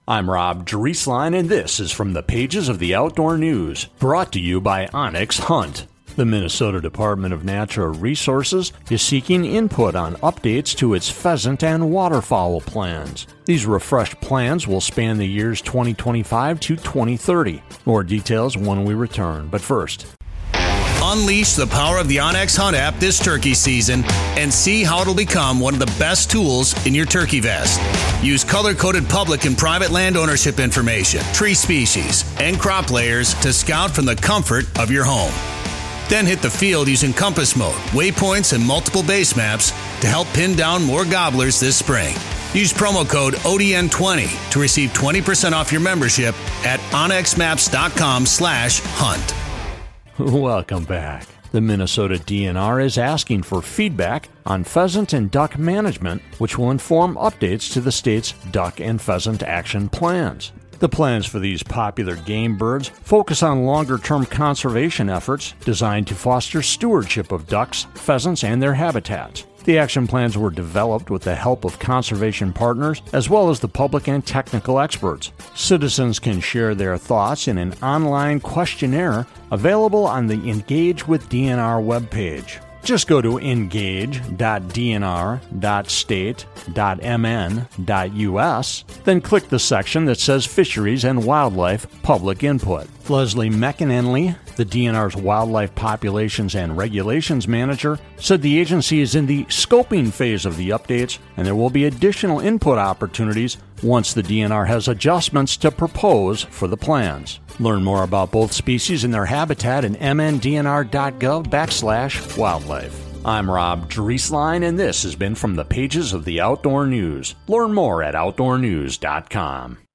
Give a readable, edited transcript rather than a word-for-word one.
I'm Rob Drieslein, and this is from the pages of the Outdoor News, brought to you by Onyx Hunt. The Minnesota Department of Natural Resources is seeking input on updates to its pheasant and waterfowl plans. These refreshed plans will span the years 2025 to 2030. More details when we return, but first, unleash the power of the Onyx Hunt app this turkey season and see how it'll become one of the best tools in your turkey vest. Use color-coded public and private land ownership information, tree species, and crop layers to scout from the comfort of your home. Then hit the field using compass mode, waypoints, and multiple base maps to help pin down more gobblers this spring. Use promo code ODN20 to receive 20% off your membership at onyxmaps.com/hunt. welcome back. The Minnesota DNR is asking for feedback on pheasant and duck management, which will inform updates to the state's duck and pheasant action plans. The plans for these popular game birds focus on longer-term conservation efforts designed to foster stewardship of ducks, pheasants, and their habitats. The action plans were developed with the help of conservation partners as well as the public and technical experts. Citizens can share their thoughts in an online questionnaire available on the Engage with DNR webpage. Just go to engage.dnr.state.mn.us, then click the section that says Fisheries and Wildlife Public Input. Leslie McEnanley, the DNR's Wildlife Populations and Regulations Manager, said the agency is in the scoping phase of the updates, and there will be additional input opportunities once the DNR has adjustments to propose for the plans. Learn more about both species and their habitat at mndnr.gov/wildlife. I'm Rob Drieslein, and this has been from the pages of the Outdoor News. Learn more at outdoornews.com.